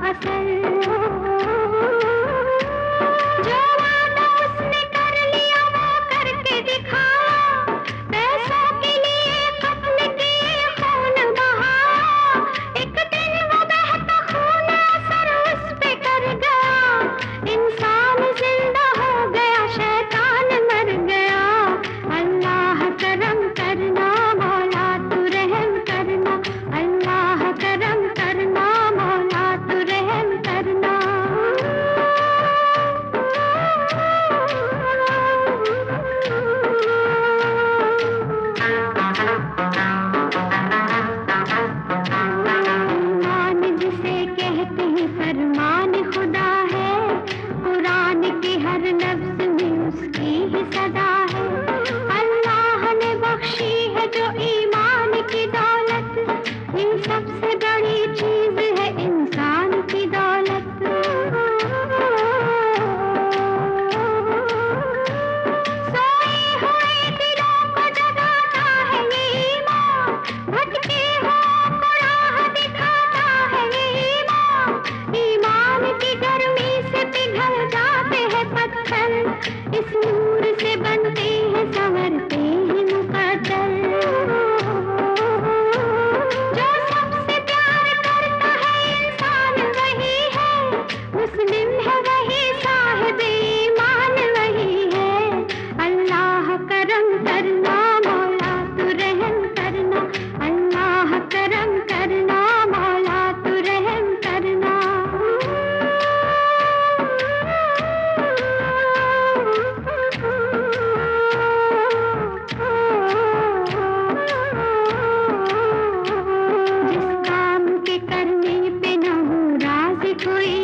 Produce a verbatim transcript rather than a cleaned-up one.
असल। जो वादा उसने कर लिया वो करके दिखाया, पैसों के लिए कत्ल किए खून बहाया। एक दिन वो बहता खून असर उस पे कर गया, इंसान जिंदा हो गया शैतान मर गया। अल्लाह करम करना मौला तू रहम करना, अल्लाह करम करना मौला तू रहम करना। ईमान जिसे कहते हैं फरमान खुदा है, कुरान के हर लफ्ज में उसकी ही सदा है। अल्लाह ने बख्शी है जो ईमान की दौलत, ये सबसे बड़ी चीज है इंसान की दौलत। सोए हुए दिलों को जगाता है ये ईमान, भटके हुओं को राह दिखाता है ये ईमान। ईमान की गर्मी से पिघल जाते हैं पत्थर, इस नूर से बनते हैं संवरते हैं मुकद्दर। जो सबसे प्यार करता है इंसान वही है, मुस्लिम है वही साहिब ईमान वही है। अल्लाह करम करना मौला तू रहम करना, अल्लाह करम करना मौला तू रहम करना। जिस काम के करने पे न हो राज़ी कोई,